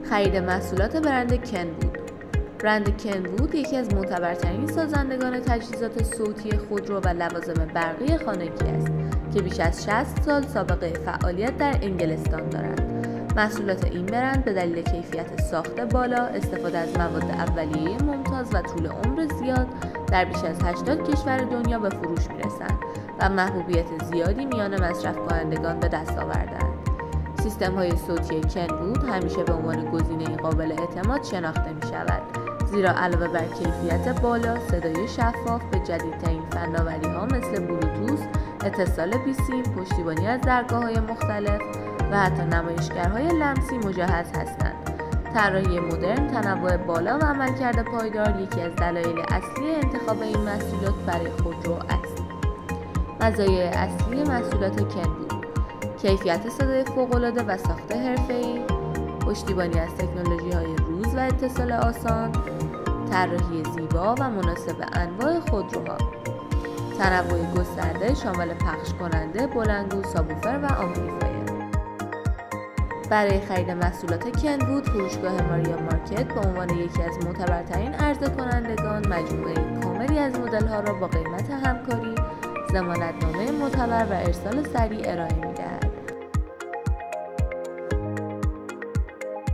خرید محصولات برند کنوود. برند کنوود یکی از معتبرترین سازندگان تجهیزات صوتی خودرو و لوازم برقی خانگی است که بیش از 60 سال سابقه فعالیت در انگلستان دارد. محصولات این برند به دلیل کیفیت ساخت بالا، استفاده از مواد اولیه ممتاز و طول عمر زیاد در بیش از 80 کشور دنیا به فروش می‌رسند و محبوبیت زیادی میان مصرف کنندگان به دست آوردند. سیستم‌های صوتی کنوود همیشه به عنوان گزینه قابل اعتماد شناخته می‌شود، زیرا علاوه بر کیفیت بالا، صدای شفاف به جدیدترین فناوری‌ها مثل بلوتوث، اتصال بی‌سیم، پشتیبانی از درگاه‌های مختلف و حتی نمایشگرهای لمسی مجهز هستند. طراحی مدرن، تنوع بالا و عملکرد پایدار یکی از دلایل اصلی انتخاب این محصولات برای خودرو است. مزایای اصلی محصولات کنوود: کیفیت صدای فوق‌العاده و ساخت حرفه‌ای، پشتیبانی از تکنولوژی‌های روز و اتصال آسان، طراحی زیبا و مناسب انواع خودروها، تنوع گسترده شامل پخش کننده، بلندگو، سابوفر و آمپلیفایر. برای خرید محصولات کنوود، فروشگاه ماریا مارکت به عنوان یکی از معتبرترین عرضه کنندگان مجموعه کاملی از مدل‌ها را با قیمت همکاری، ضمانتنامه معتبر و ارسال سریع ارائه می‌دهد.